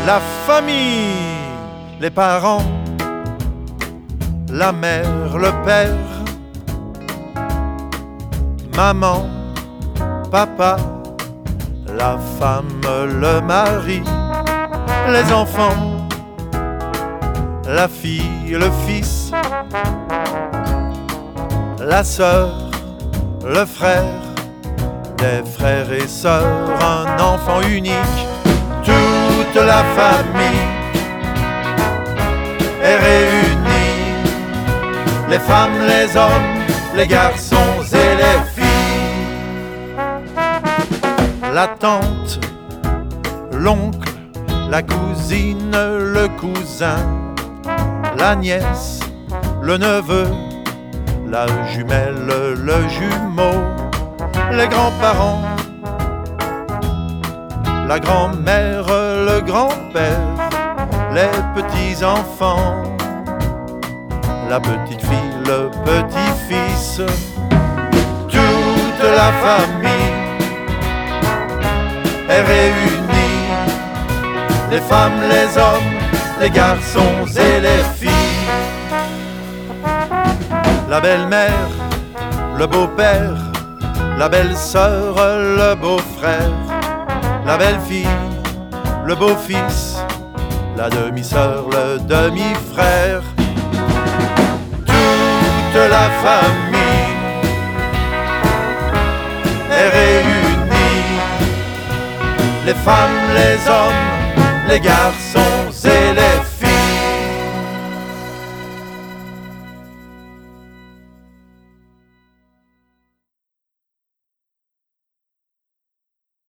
la famille, les parents, la mère, le père, maman, papa, la femme, le mari, les enfants, la fille, le fils, la sœur, le frère, des frères et sœurs, un enfant unique, toute la famille est réunie, les femmes, les hommes, les garçons et les filles, la tante, l'oncle, la cousine, le cousin, la nièce, le neveu, la jumelle, le jumeau, les grands-parents, la grand-mère, le grand-père, les petits-enfants, la petite fille, le petit-fils, toute la famille est réunie, les femmes, les hommes, les garçons et les filles, la belle-mère, le beau-père, la belle-sœur, le beau-frère, la belle-fille, le beau-fils, la demi-sœur, le demi-frère, toute la famille est réunie, les femmes, les hommes, les garçons